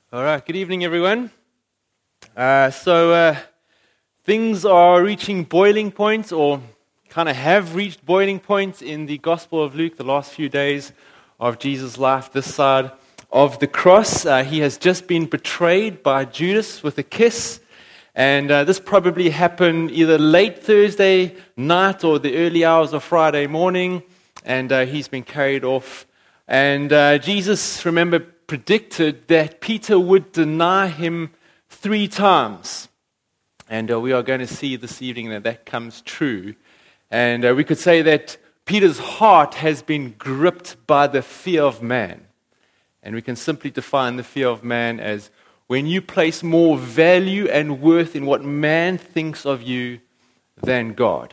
All right, good evening, everyone. Things are reaching boiling points, or kind of have reached boiling points in the Gospel of Luke, the last few days of Jesus' life this side of the cross. He has just been betrayed by Judas with a kiss, and this probably happened either late Thursday night or the early hours of Friday morning, and he's been carried off. And Jesus, remember, predicted that Peter would deny him 3 times. And we are going to see this evening that comes true. And we could say that Peter's heart has been gripped by the fear of man. And we can simply define the fear of man as when you place more value and worth in what man thinks of you than God.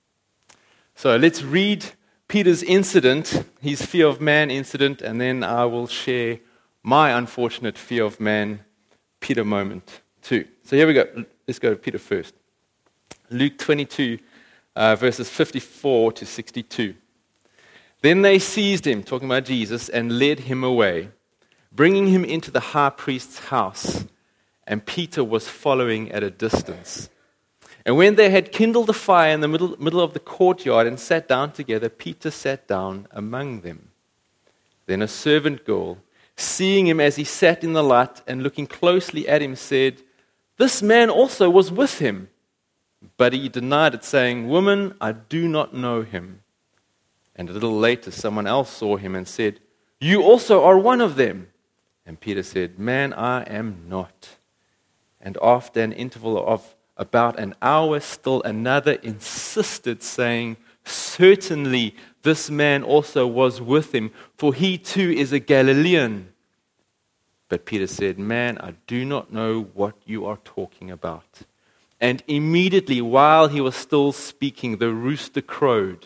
So let's read Peter's incident, his fear of man incident, and then I will share my unfortunate fear of man, Peter moment too. So here we go. Let's go to Peter first. Luke 22, verses 54 to 62. Then they seized him, talking about Jesus, and led him away, bringing him into the high priest's house. And Peter was following at a distance. And when they had kindled a fire in the middle of the courtyard and sat down together, Peter sat down among them. Then a servant girl, seeing him as he sat in the light and looking closely at him, said, "This man also was with him." But he denied it, saying, "Woman, I do not know him." And a little later someone else saw him and said, "You also are one of them." And Peter said, "Man, I am not." And after an interval of about an hour, still another insisted, saying, "Certainly this man also was with him, for he too is a Galilean." But Peter said, "Man, I do not know what you are talking about." And immediately, while he was still speaking, the rooster crowed.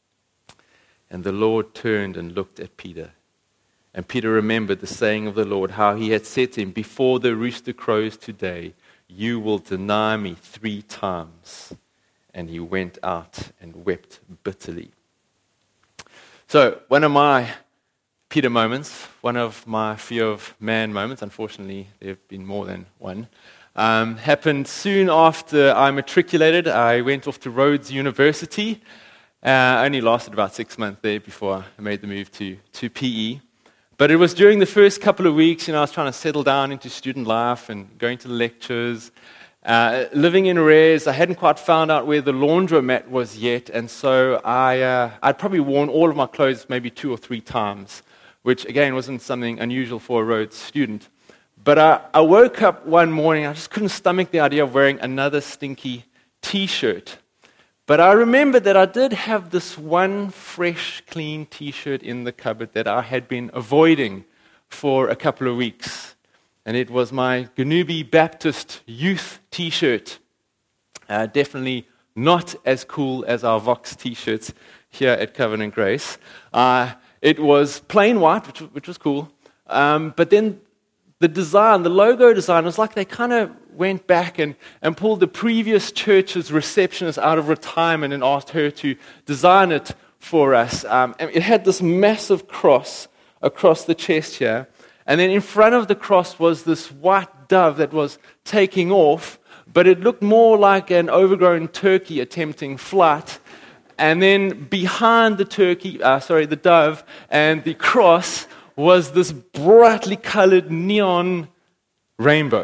And the Lord turned and looked at Peter. And Peter remembered the saying of the Lord, how he had said to him, "Before the rooster crows today, you will deny me 3 times." And he went out and wept bitterly. So, one of my Peter moments, one of my fear of man moments, unfortunately there have been more than one, happened soon after I matriculated. I went off to Rhodes University. Only lasted about 6 months there before I made the move to PE. But it was during the first couple of weeks, I was trying to settle down into student life and going to lectures. Living in Res, I hadn't quite found out where the laundromat was yet, and so I'd probably worn all of my clothes maybe 2 or 3 times, which again wasn't something unusual for a Rhodes student. But I woke up one morning, I just couldn't stomach the idea of wearing another stinky t-shirt. But I remembered that I did have this one fresh, clean t-shirt in the cupboard that I had been avoiding for a couple of weeks. And it was my Ganubi Baptist youth t-shirt. Definitely not as cool as our Vox t-shirts here at Covenant Grace. It was plain white, which was cool. But then the design, the logo design, was like they kind of went back and pulled the previous church's receptionist out of retirement and asked her to design it for us. It had this massive cross across the chest here. And then in front of the cross was this white dove that was taking off, but it looked more like an overgrown turkey attempting flight. And then behind the dove and the cross was this brightly colored neon rainbow.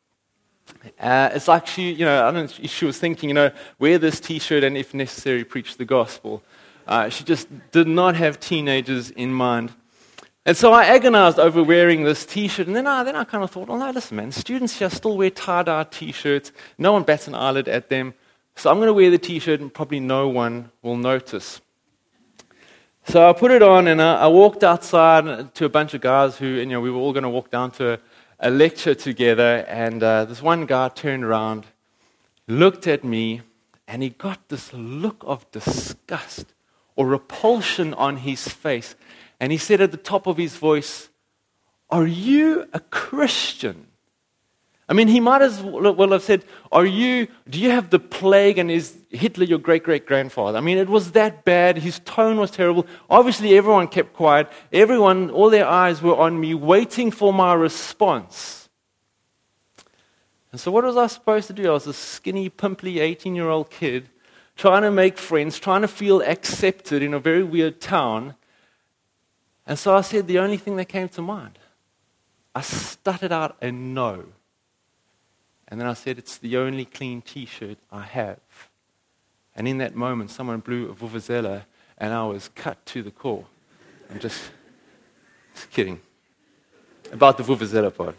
It's like she, I don't know if she was thinking, wear this t-shirt and if necessary, preach the gospel. She just did not have teenagers in mind. And so I agonized over wearing this t-shirt, and then I kind of thought, no, listen, man, students here still wear tie-dye t-shirts. No one bats an eyelid at them. So I'm going to wear the t-shirt and probably no one will notice. So I put it on and I walked outside to a bunch of guys who, we were all going to walk down to a lecture together, and this one guy turned around, looked at me, and he got this look of disgust or repulsion on his face. And he said at the top of his voice, "Are you a Christian?" I mean, he might as well have said, do you have the plague and is Hitler your great-great-grandfather? I mean, it was that bad. His tone was terrible. Obviously, everyone kept quiet. All their eyes were on me, waiting for my response. And so what was I supposed to do? I was a skinny, pimply 18-year-old kid trying to make friends, trying to feel accepted in a very weird town. And so I said the only thing that came to mind. I stuttered out a no. And then I said, it's the only clean T-shirt I have. And in that moment, someone blew a vuvuzela, and I was cut to the core. I'm just kidding about the vuvuzela part.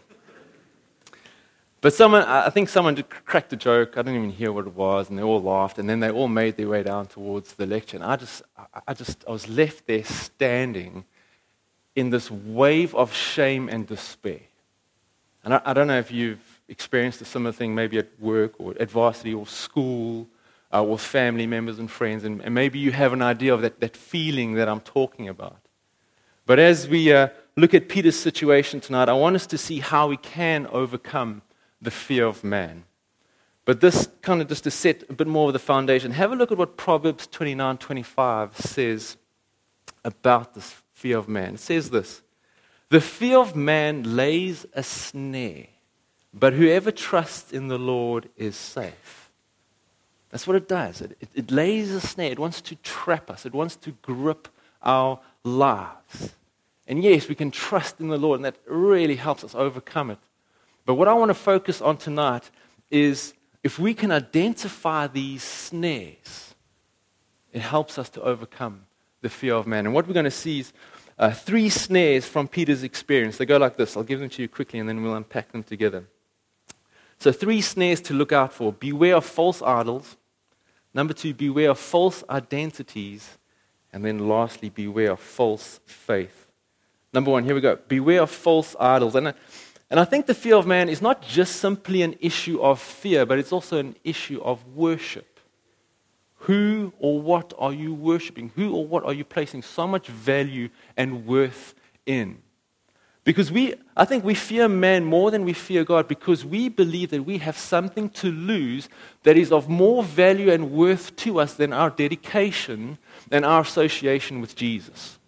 But I think someone cracked a joke. I didn't even hear what it was, and they all laughed, and then they all made their way down towards the lecture. And I was left there standing in this wave of shame and despair. And I don't know if you've experienced a similar thing, maybe at work or at varsity or school, with family members and friends, and maybe you have an idea of that feeling that I'm talking about. But as we look at Peter's situation tonight, I want us to see how we can overcome the fear of man. But this kind of just to set a bit more of the foundation, have a look at what Proverbs 29:25 says about this fear of man. It says this: the fear of man lays a snare, but whoever trusts in the Lord is safe. That's what it does. It lays a snare. It wants to trap us. It wants to grip our lives. And yes, we can trust in the Lord, and that really helps us overcome it. But what I want to focus on tonight is if we can identify these snares, it helps us to overcome the fear of man. And what we're going to see is 3 snares from Peter's experience. They go like this. I'll give them to you quickly, and then we'll unpack them together. So 3 snares to look out for. Beware of false idols. Number 2, beware of false identities. And then lastly, beware of false faith. Number 1, here we go. Beware of false idols. And I think the fear of man is not just simply an issue of fear, but it's also an issue of worship. Who or what are you worshiping? Who or what are you placing so much value and worth in? Because I think we fear man more than we fear God, because we believe that we have something to lose that is of more value and worth to us than our dedication and our association with Jesus.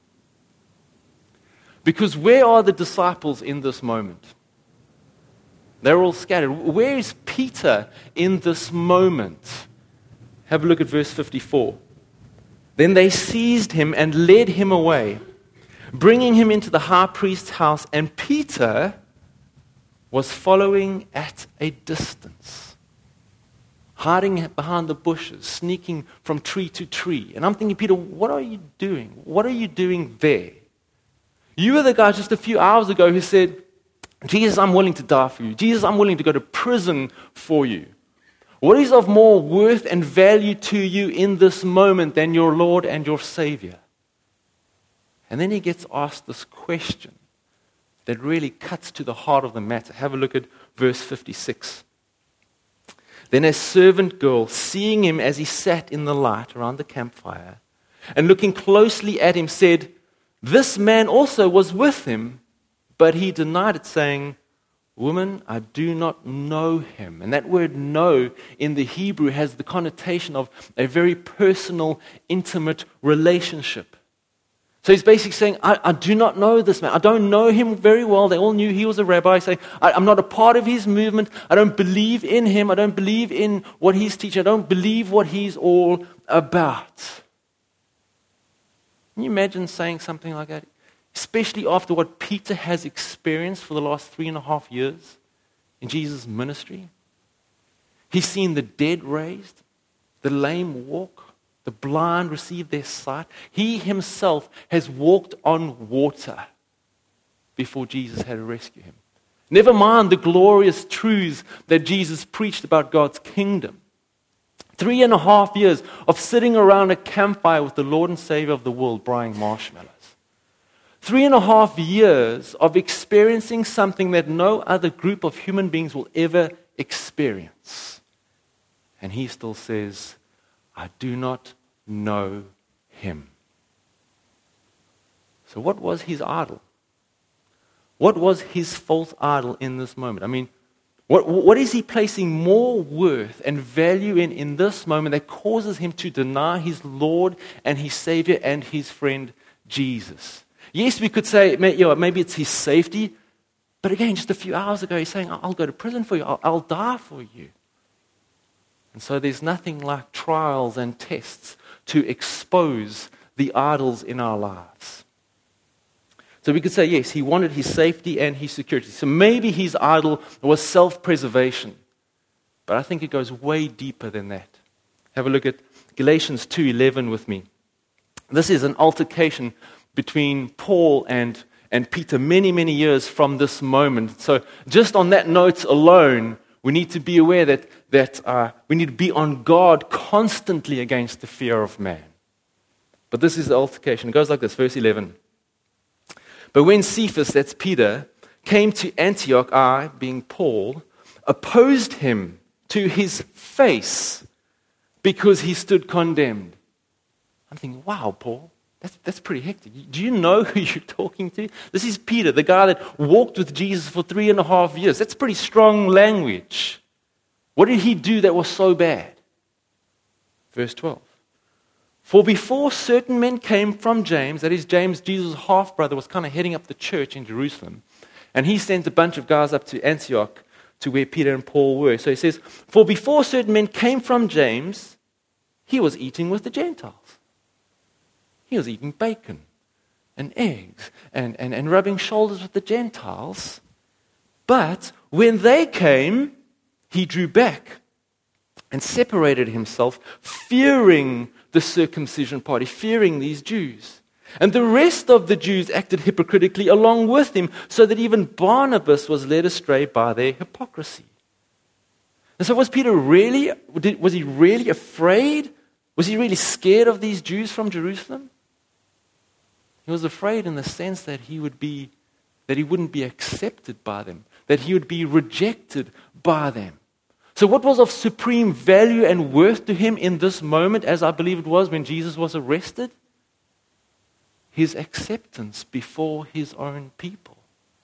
Because where are the disciples in this moment? They're all scattered. Where is Peter in this moment? Have a look at verse 54. Then they seized him and led him away, bringing him into the high priest's house, and Peter was following at a distance, hiding behind the bushes, sneaking from tree to tree. And I'm thinking, Peter, what are you doing? What are you doing there? You were the guy just a few hours ago who said, Jesus, I'm willing to die for you. Jesus, I'm willing to go to prison for you. What is of more worth and value to you in this moment than your Lord and your Savior? And then he gets asked this question that really cuts to the heart of the matter. Have a look at verse 56. Then a servant girl, seeing him as he sat in the light around the campfire, and looking closely at him, said, this man also was with him, but he denied it, saying, woman, I do not know him. And that word know in the Hebrew has the connotation of a very personal, intimate relationship. So he's basically saying, I do not know this man. I don't know him very well. They all knew he was a rabbi. Saying, I'm not a part of his movement. I don't believe in him. I don't believe in what he's teaching. I don't believe what he's all about. Can you imagine saying something like that? Especially after what Peter has experienced for the last 3.5 years in Jesus' ministry. He's seen the dead raised, the lame walk, the blind receive their sight. He himself has walked on water before Jesus had to rescue him. Never mind the glorious truths that Jesus preached about God's kingdom. 3.5 years of sitting around a campfire with the Lord and Savior of the world, frying marshmallows. 3.5 years of experiencing something that no other group of human beings will ever experience. And he still says, I do not know him. So what was his idol? What was his false idol in this moment? I mean, what is he placing more worth and value in this moment that causes him to deny his Lord and his Savior and his friend Jesus? Yes, we could say, maybe it's his safety. But again, just a few hours ago, he's saying, I'll go to prison for you. I'll die for you. And so there's nothing like trials and tests to expose the idols in our lives. So we could say, yes, he wanted his safety and his security. So maybe his idol was self-preservation. But I think it goes way deeper than that. Have a look at Galatians 2:11 with me. This is an altercation between Paul and Peter many, many years from this moment. So just on that note alone, we need to be aware that we need to be on guard constantly against the fear of man. But this is the altercation. It goes like this, verse 11. But when Cephas, that's Peter, came to Antioch, I, being Paul, opposed him to his face because he stood condemned. I'm thinking, wow, Paul, that's pretty hectic. Do you know who you're talking to? This is Peter, the guy that walked with Jesus for 3.5 years. That's pretty strong language. What did he do that was so bad? Verse 12. For before certain men came from James, that is James, Jesus' half-brother, was kind of heading up the church in Jerusalem. And he sent a bunch of guys up to Antioch to where Peter and Paul were. So he says, for before certain men came from James, he was eating with the Gentiles. He was eating bacon and eggs and rubbing shoulders with the Gentiles. But when they came, he drew back and separated himself, fearing the circumcision party, fearing these Jews. And the rest of the Jews acted hypocritically along with him, so that even Barnabas was led astray by their hypocrisy. And so was Peter really, was he really afraid? Was he really scared of these Jews from Jerusalem? He was afraid in the sense that he wouldn't be accepted by them, that he would be rejected by them. So what was of supreme value and worth to him in this moment, as I believe it was when Jesus was arrested? His acceptance before his own people.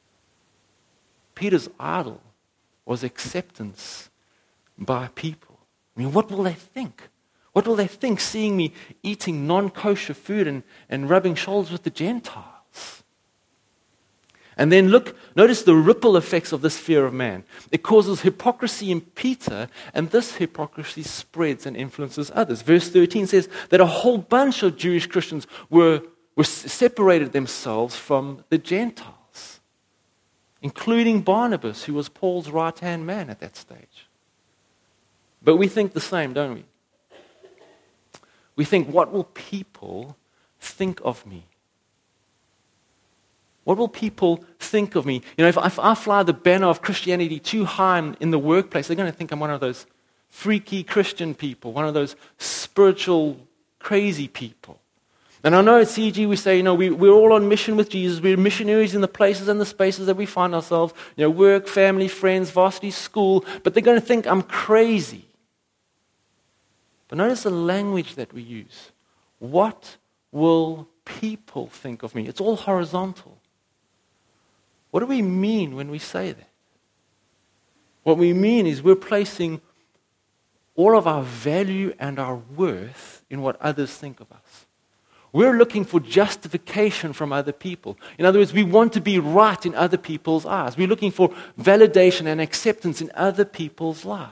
Peter's idol was acceptance by people. I mean, what will they think? What will they think seeing me eating non-kosher food and rubbing shoulders with the Gentiles? And then notice the ripple effects of this fear of man. It causes hypocrisy in Peter, and this hypocrisy spreads and influences others. Verse 13 says that a whole bunch of Jewish Christians separated themselves from the Gentiles, including Barnabas, who was Paul's right-hand man at that stage. But we think the same, don't we? We think, what will people think of me? What will people think of me? You know, if I fly the banner of Christianity too high in the workplace, they're going to think I'm one of those freaky Christian people, one of those spiritual, crazy people. And I know at CG we say, you know, we're all on mission with Jesus. We're missionaries in the places and the spaces that we find ourselves. You know, work, family, friends, varsity, school. But they're going to think I'm crazy. But notice the language that we use. What will people think of me? It's all horizontal. What do we mean when we say that? What we mean is we're placing all of our value and our worth in what others think of us. We're looking for justification from other people. In other words, we want to be right in other people's eyes. We're looking for validation and acceptance in other people's lives.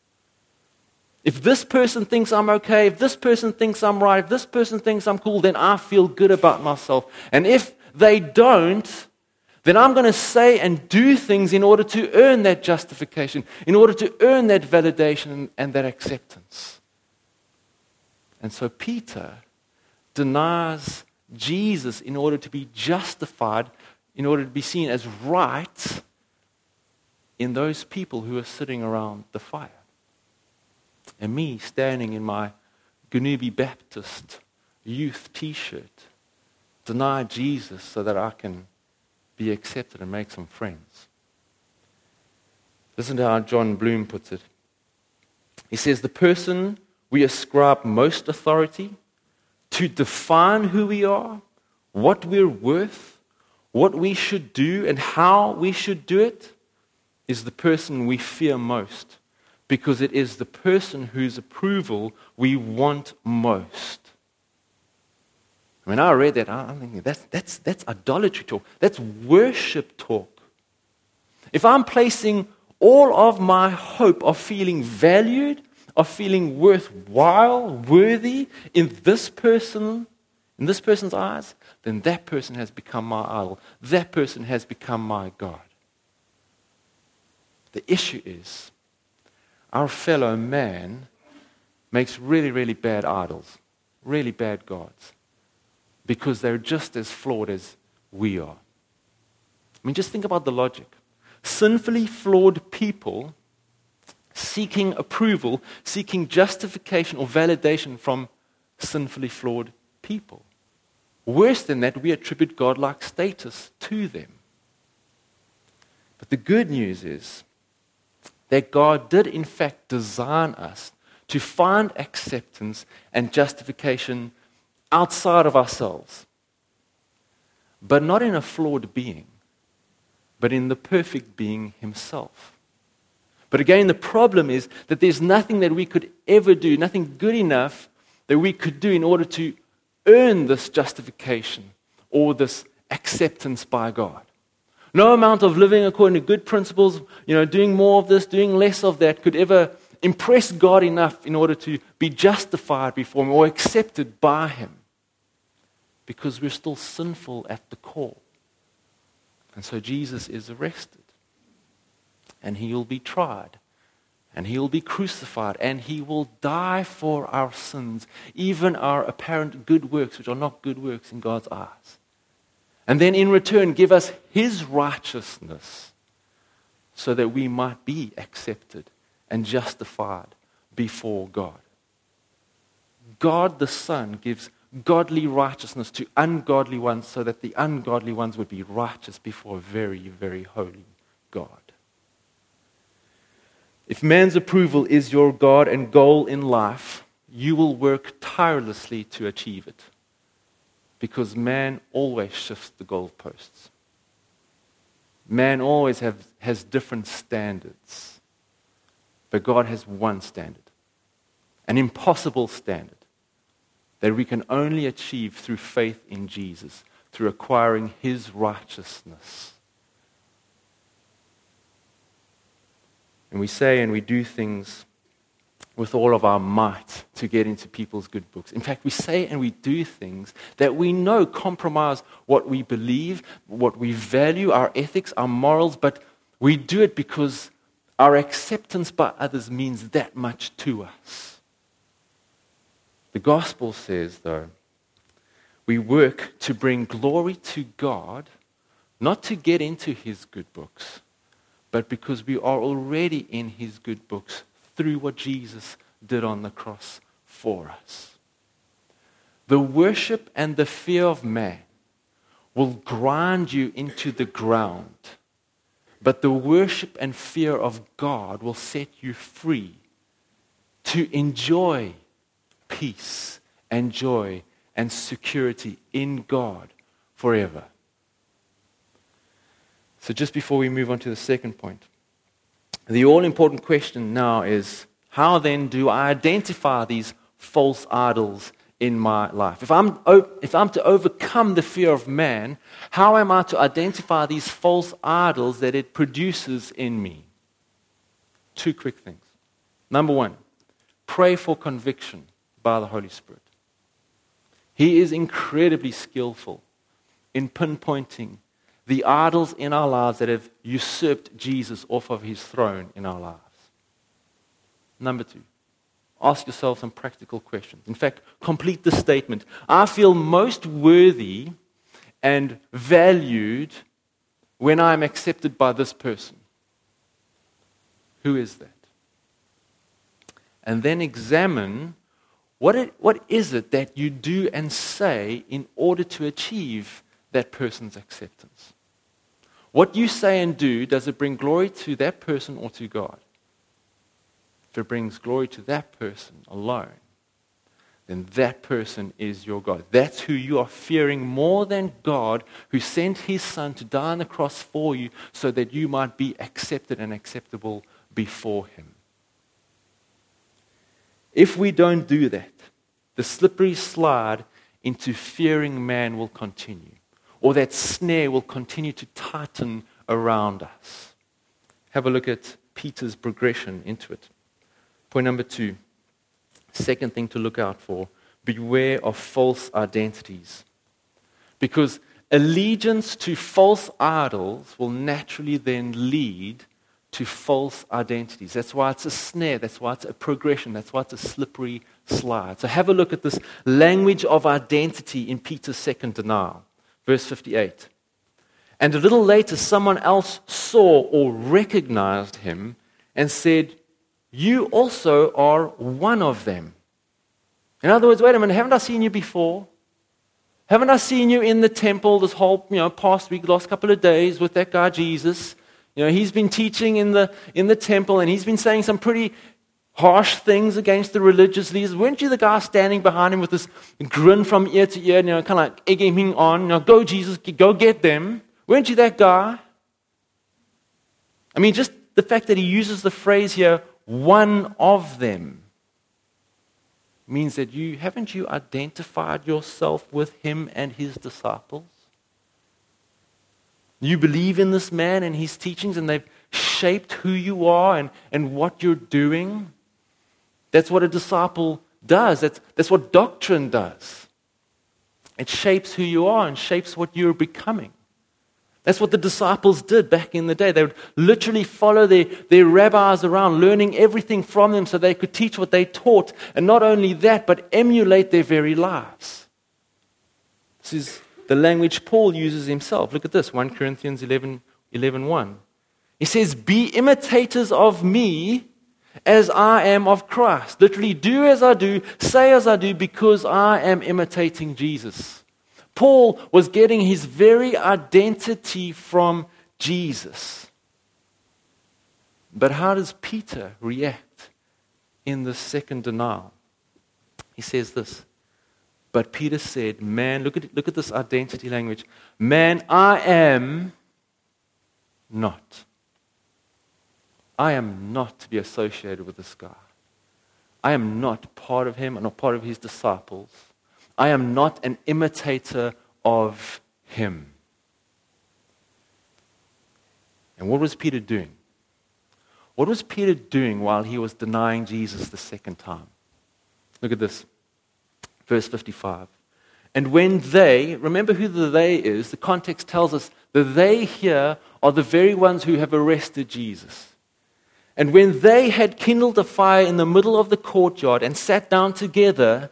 If this person thinks I'm okay, if this person thinks I'm right, if this person thinks I'm cool, then I feel good about myself. And if they don't, then I'm going to say and do things in order to earn that justification, in order to earn that validation and that acceptance. And so Peter denies Jesus in order to be justified, in order to be seen as right in those people who are sitting around the fire. And me standing in my Gunubi Baptist youth t-shirt, deny Jesus so that I can be accepted and make some friends. Listen to how John Bloom puts it. He says, the person we ascribe most authority to define who we are, what we're worth, what we should do, and how we should do it, is the person we fear most, because it is the person whose approval we want most. When I read that, I'm thinking, that's idolatry talk. That's worship talk. if I'm placing all of my hope of feeling valued, of feeling worthwhile, worthy in this person's eyes, then that person has become my idol. That person has become my God. The issue is, our fellow man makes really, really bad idols, really bad gods, because they're just as flawed as we are. I mean, just think about the logic. Sinfully flawed people seeking approval, seeking justification or validation from sinfully flawed people. Worse than that, we attribute godlike status to them. But the good news is that God did in fact design us to find acceptance and justification outside of ourselves, but not in a flawed being, but in the perfect being himself. But again, the problem is that there's nothing that we could ever do, nothing good enough that we could do in order to earn this justification or this acceptance by God. No amount of living according to good principles, doing more of this, doing less of that, could ever impress God enough in order to be justified before Him or accepted by Him. Because we're still sinful at the core. And so Jesus is arrested. And He will be tried. And He will be crucified. And He will die for our sins, even our apparent good works, which are not good works in God's eyes. And then in return, give us His righteousness so that we might be accepted and justified before God. God the Son gives godly righteousness to ungodly ones so that the ungodly ones would be righteous before a very, very holy God. If man's approval is your God and goal in life, you will work tirelessly to achieve it. Because man always shifts the goalposts. Man always has different standards. But God has one standard. An impossible standard that we can only achieve through faith in Jesus, through acquiring His righteousness. And we say and we do things with all of our might to get into people's good books. In fact, we say and we do things that we know compromise what we believe, what we value, our ethics, our morals, but we do it because our acceptance by others means that much to us. The gospel says, though, we work to bring glory to God, not to get into His good books, but because we are already in His good books through what Jesus did on the cross for us. The worship and the fear of man will grind you into the ground, but the worship and fear of God will set you free to enjoy peace and joy and security in God forever. So just before we move on to the second point, the all-important question now is, how then do I identify these false idols in my life? If I'm to overcome the fear of man, how am I to identify these false idols that it produces in me? Two quick things. Number one, pray for conviction by the Holy Spirit. He is incredibly skillful in pinpointing the idols in our lives that have usurped Jesus off of His throne in our lives. Number two, ask yourself some practical questions. In fact, complete the statement. I feel most worthy and valued when I am accepted by this person. Who is that? And then examine what is it that you do and say in order to achieve that person's acceptance. What you say and do, does it bring glory to that person or to God? If it brings glory to that person alone, then that person is your God. That's who you are fearing more than God, who sent His Son to die on the cross for you so that you might be accepted and acceptable before Him. If we don't do that, the slippery slide into fearing man will continue. Or that snare will continue to tighten around us. have a look at Peter's progression into it. Point number 2, second thing to look out for, beware of false identities. Because allegiance to false idols will naturally then lead to false identities. That's why it's a snare. That's why it's a progression. That's why it's a slippery slide. So have a look at this language of identity in Peter's second denial. Verse 58. And a little later, someone else saw or recognized him and said, "You also are one of them." In other words, wait a minute, haven't I seen you before? Haven't I seen you in the temple this whole past week, last couple of days with that guy Jesus? He's been teaching in the temple, and he's been saying some pretty harsh things against the religious leaders. Weren't you the guy standing behind him with this grin from ear to ear, kind of like egging him on? Go Jesus, go get them. Weren't you that guy? I mean, just the fact that he uses the phrase here, one of them, means that haven't you identified yourself with him and his disciples? You believe in this man and his teachings, and they've shaped who you are and what you're doing. That's what a disciple does. That's what doctrine does. It shapes who you are and shapes what you're becoming. That's what the disciples did back in the day. They would literally follow their rabbis around, learning everything from them so they could teach what they taught. And not only that, but emulate their very lives. This is the language Paul uses himself. Look at this, 1 Corinthians 11:1. He says, "Be imitators of me as I am of Christ." Literally, do as I do, say as I do, because I am imitating Jesus. Paul was getting his very identity from Jesus. But how does Peter react in the second denial? He says this, "But Peter said, man," look at this identity language, "man, I am not. I am not to be associated with this guy. I am not part of him. I'm not part of his disciples. I am not an imitator of him." And what was Peter doing? What was Peter doing while he was denying Jesus the second time? Look at this. Verse 55. "And when they," remember who the "they" is, the context tells us the "they" here are the very ones who have arrested Jesus. "And when they had kindled a fire in the middle of the courtyard and sat down together,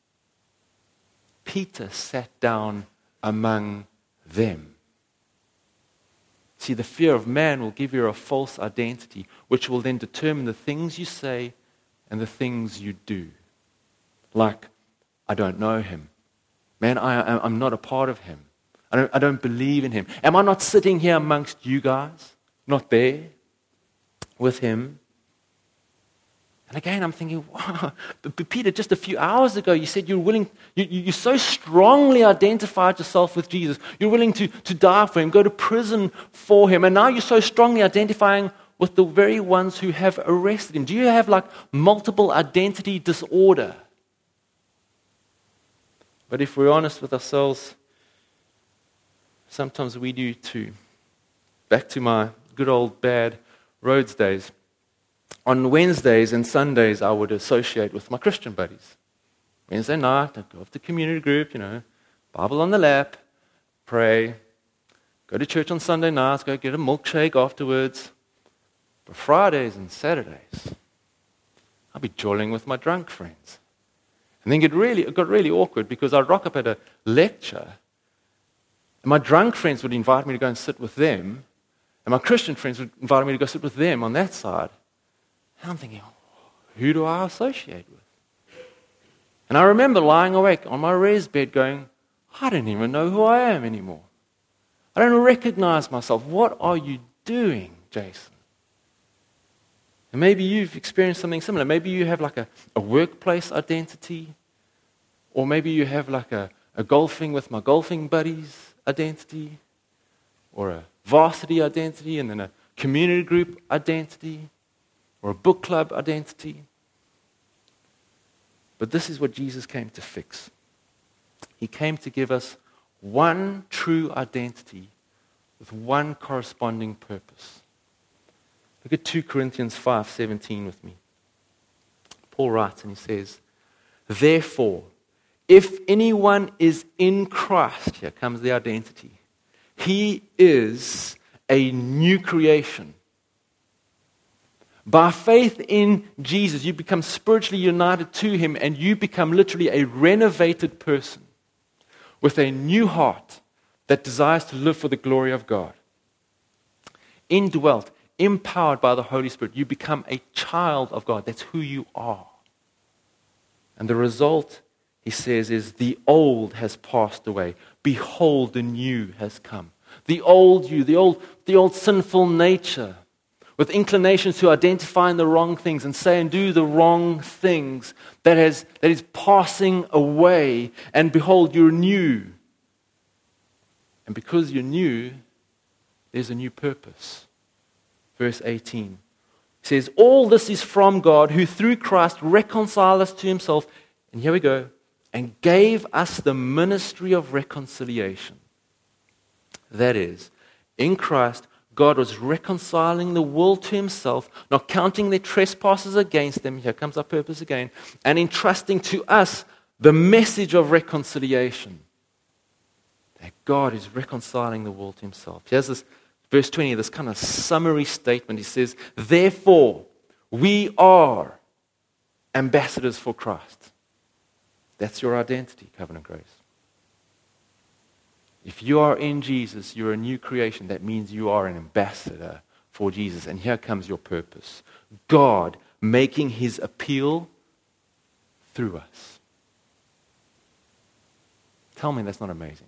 Peter sat down among them." See, the fear of man will give you a false identity, which will then determine the things you say and the things you do. Like, I don't know him. Man, I'm not a part of him. I don't believe in him. Am I not sitting here amongst you guys? Not there with him? And again, I'm thinking, wow, but Peter, just a few hours ago, you said you're willing, you so strongly identified yourself with Jesus. You're willing to die for him, go to prison for him. And now you're so strongly identifying with the very ones who have arrested him. Do you have like multiple identity disorder? But if we're honest with ourselves, sometimes we do too. Back to my good old bad roads days. On Wednesdays and Sundays, I would associate with my Christian buddies. Wednesday night, I'd go off to community group, Bible on the lap, pray, go to church on Sunday nights, go get a milkshake afterwards. But Fridays and Saturdays, I'd be jolling with my drunk friends. And then it got really awkward because I'd rock up at a lecture, and my drunk friends would invite me to go and sit with them, and my Christian friends would invite me to go sit with them on that side. And I'm thinking, who do I associate with? And I remember lying awake on my res bed going, I don't even know who I am anymore. I don't recognize myself. What are you doing, Jason? And maybe you've experienced something similar. Maybe you have like a workplace identity, or maybe you have like a golfing with my golfing buddies identity, or a varsity identity, and then a community group identity, or a book club identity. But this is what Jesus came to fix. He came to give us one true identity with one corresponding purpose. Look at 2 Corinthians 5:17 with me. Paul writes and he says, therefore, if anyone is in Christ, here comes the identity, he is a new creation. By faith in Jesus, you become spiritually united to him and you become literally a renovated person with a new heart that desires to live for the glory of God. Indwelt, empowered by the Holy Spirit, you become a child of God. That's who you are. And the result, he says, is the old has passed away. Behold, the new has come. The old you, the old sinful nature, with inclinations to identify in the wrong things and say and do the wrong things, that is passing away. And behold, you're new. And because you're new, there's a new purpose. Verse 18 says, all this is from God, who through Christ reconciled us to himself, and here we go, and gave us the ministry of reconciliation. That is, in Christ, God was reconciling the world to himself, not counting their trespasses against them. Here comes our purpose again. And entrusting to us the message of reconciliation. That God is reconciling the world to himself. Here's this, verse 20, this kind of summary statement. He says, therefore, we are ambassadors for Christ. That's your identity, Covenant Grace. If you are in Jesus, you're a new creation. That means you are an ambassador for Jesus. And here comes your purpose. God making his appeal through us. Tell me that's not amazing.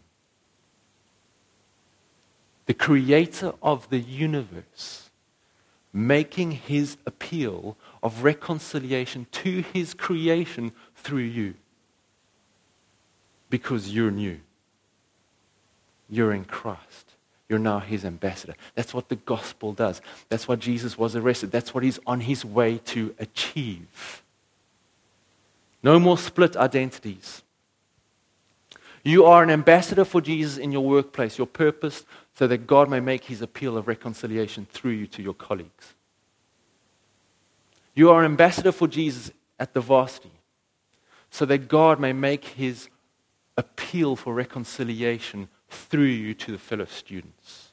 The creator of the universe making his appeal of reconciliation to his creation through you. Because you're new. You're in Christ. You're now his ambassador. That's what the gospel does. That's why Jesus was arrested. That's what he's on his way to achieve. No more split identities. You are an ambassador for Jesus in your workplace, your purpose, so that God may make his appeal of reconciliation through you to your colleagues. You are an ambassador for Jesus at the varsity, so that God may make his appeal for reconciliation through you to the fellow students.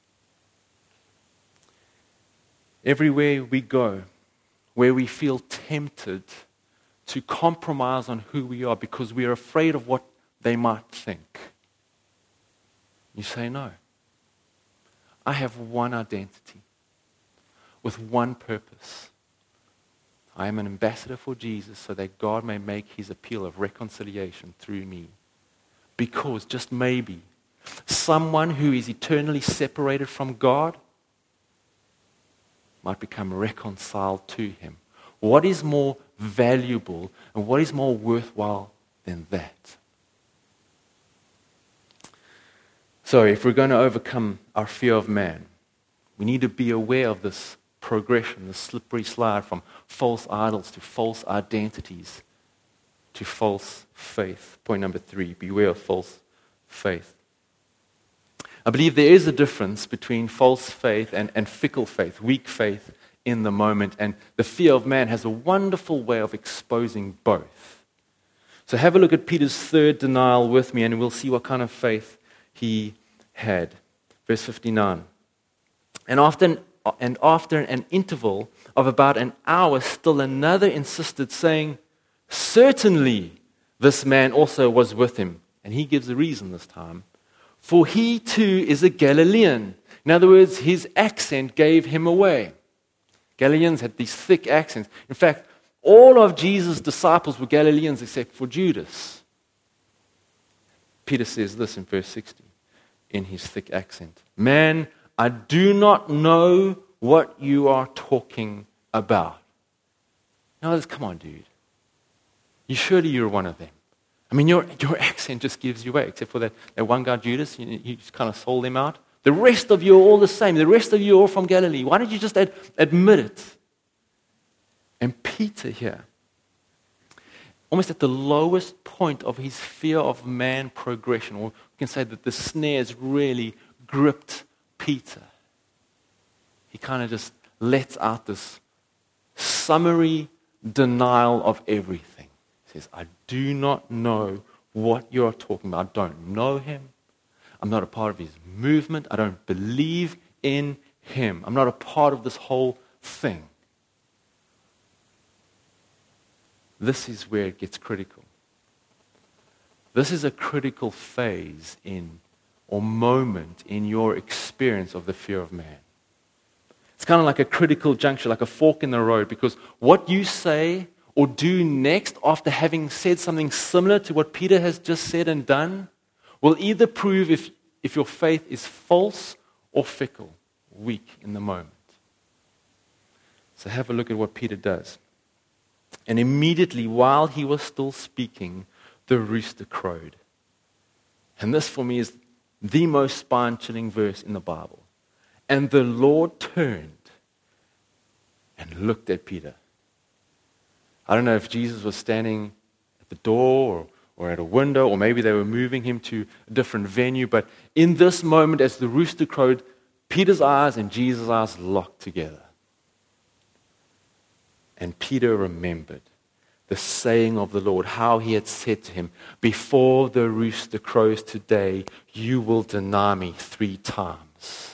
Everywhere we go, where we feel tempted to compromise on who we are because we are afraid of what they might think, you say, no. I have one identity with one purpose. I am an ambassador for Jesus so that God may make his appeal of reconciliation through me. Because just maybe, someone who is eternally separated from God might become reconciled to him. What is more valuable and what is more worthwhile than that? So if we're going to overcome our fear of man, we need to be aware of this progression, this slippery slide from false idols to false identities to false faith. Point number 3, beware of false faith. I believe there is a difference between false faith and fickle faith, weak faith in the moment. And the fear of man has a wonderful way of exposing both. So have a look at Peter's third denial with me, and we'll see what kind of faith he had. Verse 59. And after an interval of about an hour, still another insisted, saying, certainly this man also was with him. And he gives a reason this time. For he too is a Galilean. In other words, his accent gave him away. Galileans had these thick accents. In fact, all of Jesus' disciples were Galileans except for Judas. Peter says this in verse 60 in his thick accent. Man, I do not know what you are talking about. Now, come on, dude. Surely you're one of them. I mean, your accent just gives you away, except for that one guy, Judas. You just kind of sold him out. The rest of you are all the same. The rest of you are all from Galilee. Why don't you just admit it? And Peter here, almost at the lowest point of his fear of man progression, or we can say that the snares really gripped Peter. He kind of just lets out this summary denial of everything. He says, I do not know what you're talking about. I don't know him. I'm not a part of his movement. I don't believe in him. I'm not a part of this whole thing. This is where it gets critical. This is a critical phase or moment in your experience of the fear of man. It's kind of like a critical juncture, like a fork in the road, because what you say or do next after having said something similar to what Peter has just said and done will either prove if your faith is false or fickle, weak in the moment. So have a look at what Peter does. And immediately, while he was still speaking, the rooster crowed. And this for me is the most spine-chilling verse in the Bible. And the Lord turned and looked at Peter. I don't know if Jesus was standing at the door or at a window, or maybe they were moving him to a different venue, but in this moment, as the rooster crowed, Peter's eyes and Jesus' eyes locked together. And Peter remembered the saying of the Lord, how he had said to him, before the rooster crows today, you will deny me 3 times.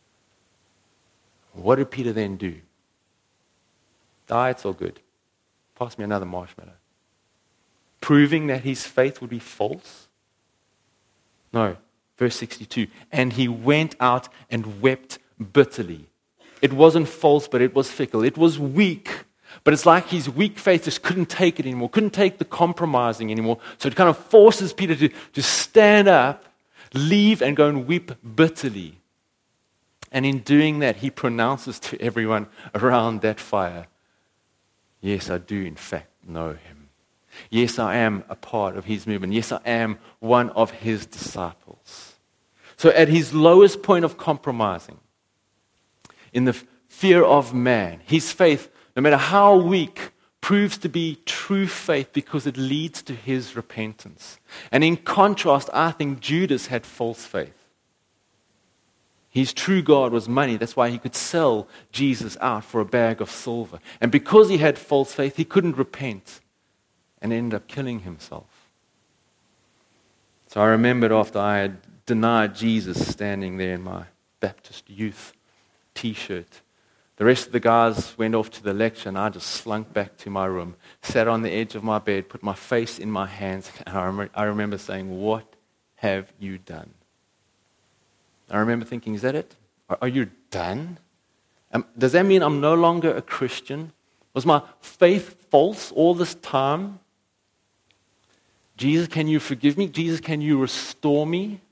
What did Peter then do? It's all good. Pass me another marshmallow. Proving that his faith would be false? No. Verse 62. And he went out and wept bitterly. It wasn't false, but it was fickle. It was weak. But it's like his weak faith just couldn't take it anymore, couldn't take the compromising anymore. So it kind of forces Peter to stand up, leave, and go and weep bitterly. And in doing that, he pronounces to everyone around that fire, yes, I do in fact know him. Yes, I am a part of his movement. Yes, I am one of his disciples. So at his lowest point of compromising, in the fear of man, his faith, no matter how weak, proves to be true faith because it leads to his repentance. And in contrast, I think Judas had false faith. His true God was money. That's why he could sell Jesus out for a bag of silver. And because he had false faith, he couldn't repent and ended up killing himself. So I remembered after I had denied Jesus standing there in my Baptist youth t-shirt. The rest of the guys went off to the lecture and I just slunk back to my room, sat on the edge of my bed, put my face in my hands, and I remember saying, what have you done? I remember thinking, is that it? Are you done? Does that mean I'm no longer a Christian? Was my faith false all this time? Jesus, can you forgive me? Jesus, can you restore me?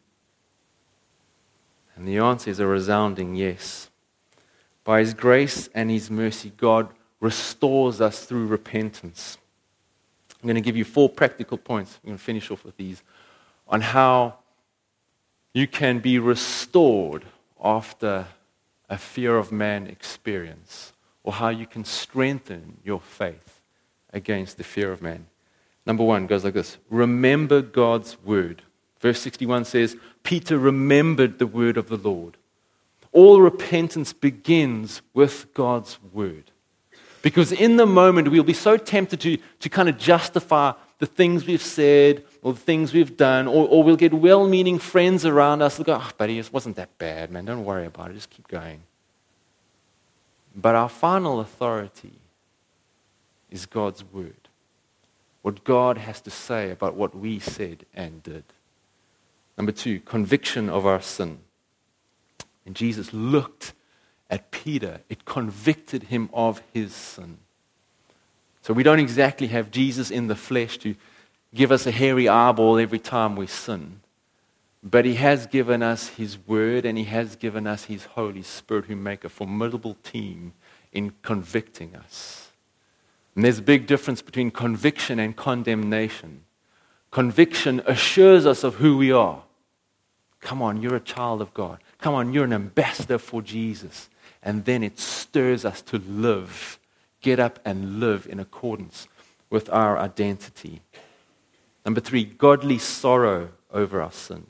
And the answer is a resounding yes. By his grace and his mercy, God restores us through repentance. I'm going to give you 4 practical points. I'm going to finish off with these on how you can be restored after a fear of man experience, or how you can strengthen your faith against the fear of man. Number 1 goes like this. Remember God's word. Verse 61 says, Peter remembered the word of the Lord. All repentance begins with God's word. Because in the moment, we'll be so tempted to kind of justify the things we've said or the things we've done, or we'll get well-meaning friends around us. They'll go, oh, buddy, it wasn't that bad, man. Don't worry about it. Just keep going. But our final authority is God's word. What God has to say about what we said and did. Number 2, conviction of our sin. And Jesus looked at Peter. It convicted him of his sin. So we don't exactly have Jesus in the flesh to give us a hairy eyeball every time we sin. But he has given us his word and he has given us his Holy Spirit, who make a formidable team in convicting us. And there's a big difference between conviction and condemnation. Conviction assures us of who we are. Come on, you're a child of God. Come on, you're an ambassador for Jesus. And then it stirs us to live, get up and live in accordance with our identity. Number 3, godly sorrow over our sin.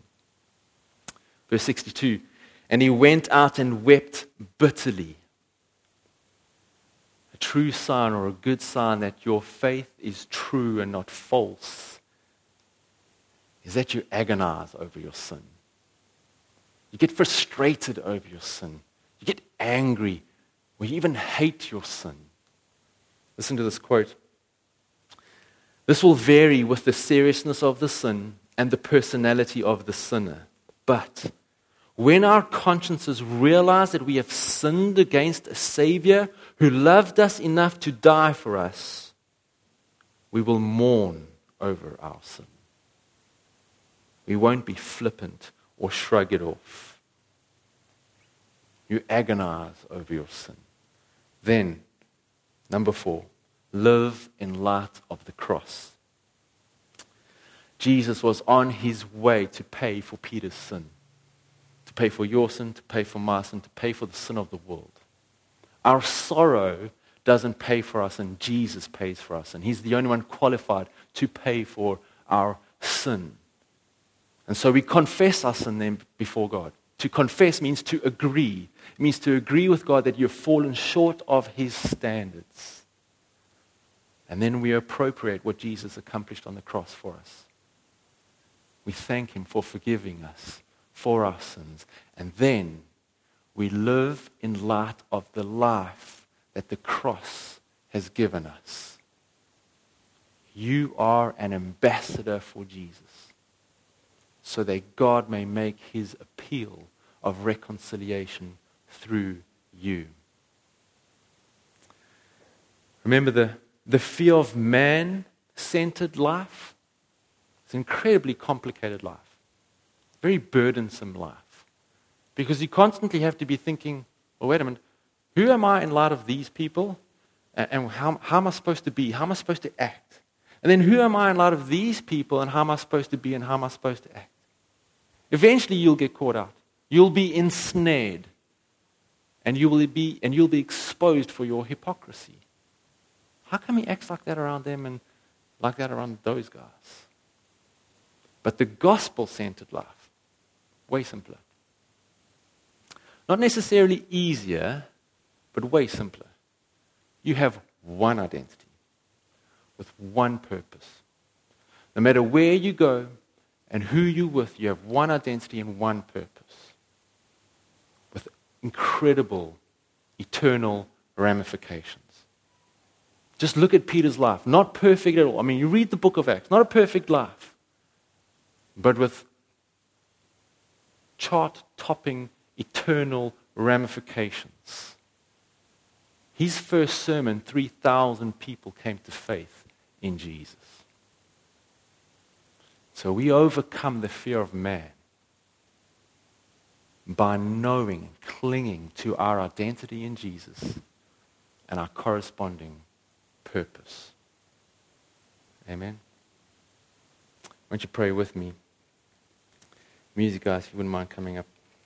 Verse 62, and he went out and wept bitterly. true sign or a good sign that your faith is true and not false is that you agonize over your sin. You get frustrated over your sin. You get angry, or you even hate your sin. Listen to this quote. This will vary with the seriousness of the sin and the personality of the sinner. But when our consciences realize that we have sinned against a Savior who loved us enough to die for us, we will mourn over our sin. We won't be flippant or shrug it off. You agonize over your sin. Then, number 4, live in light of the cross. Jesus was on his way to pay for Peter's sin, to pay for your sin, to pay for my sin, to pay for the sin of the world. Our sorrow doesn't pay for us, and Jesus pays for us, and he's the only one qualified to pay for our sin. And so we confess our sin then before God. To confess means to agree. It means to agree with God that you've fallen short of his standards. And then we appropriate what Jesus accomplished on the cross for us. We thank him for forgiving us for our sins. And then we live in light of the life that the cross has given us. You are an ambassador for Jesus, so that God may make his appeal of reconciliation through you. Remember, the fear of man-centered life? It's an incredibly complicated life. Very burdensome life. Because you constantly have to be thinking, well, wait a minute, who am I in light of these people? And how am I supposed to be? How am I supposed to act? And then who am I in light of these people, and how am I supposed to be, and how am I supposed to act? Eventually you'll get caught out. You'll be ensnared. And you'll be exposed for your hypocrisy. How come he acts like that around them and like that around those guys? But the gospel-centered life, way simpler. Not necessarily easier, but way simpler. You have one identity with one purpose. No matter where you go and who you're with, you have one identity and one purpose with incredible, eternal ramifications. Just look at Peter's life. Not perfect at all. I mean, you read the book of Acts, not a perfect life, but with chart-topping, eternal ramifications. His first sermon, 3,000 people came to faith in Jesus. So we overcome the fear of man by knowing and clinging to our identity in Jesus and our corresponding purpose. Amen? Won't you pray with me? Music guys, if you wouldn't mind coming up.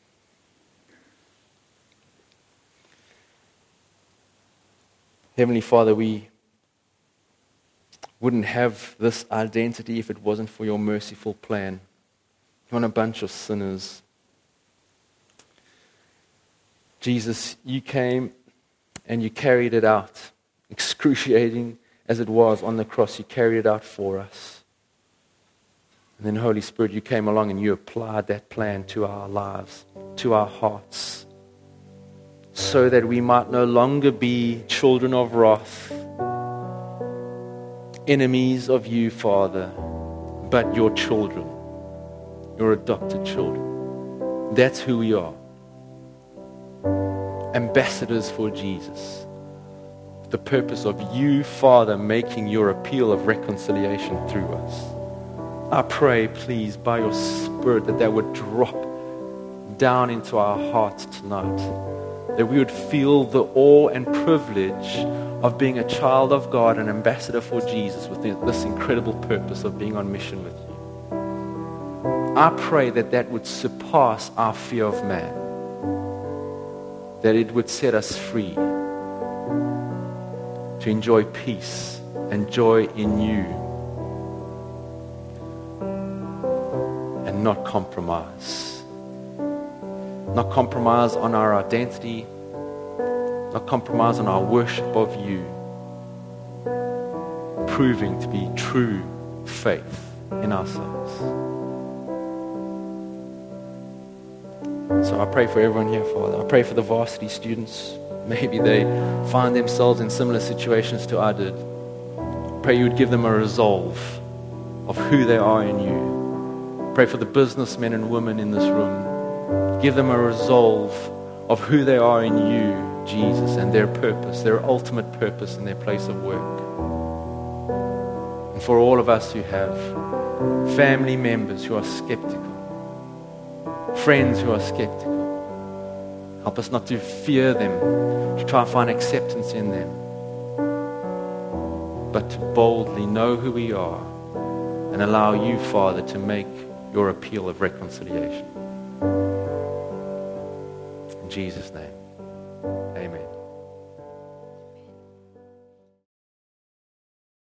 Heavenly Father, we wouldn't have this identity if it wasn't for your merciful plan. You're on a bunch of sinners. Jesus, you came and you carried it out. Excruciating as it was on the cross, you carried it out for us. And then Holy Spirit, you came along and you applied that plan to our lives, to our hearts, so that we might no longer be children of wrath, enemies of you, Father, but your children, your adopted children. That's who we are. Ambassadors for Jesus. The purpose of you, Father, making your appeal of reconciliation through us. I pray, please, by your Spirit, that would drop down into our hearts tonight. That we would feel the awe and privilege of being a child of God, an ambassador for Jesus, with this incredible purpose of being on mission with you. I pray that would surpass our fear of man. That it would set us free to enjoy peace and joy in you and not compromise. Not compromise on our identity, not compromise on our worship of you, proving to be true faith in ourselves. So I pray for everyone here, Father. I pray for the varsity students. Maybe they find themselves in similar situations to I did. Pray you would give them a resolve of who they are in you. Pray for the businessmen and women in this room. Give them a resolve of who they are in you, Jesus, and their purpose, their ultimate purpose in their place of work. And for all of us who have family members who are skeptical, friends who are skeptical, help us not to fear them, to try and find acceptance in them, but to boldly know who we are and allow you, Father, to make your appeal of reconciliation. In Jesus' name, amen.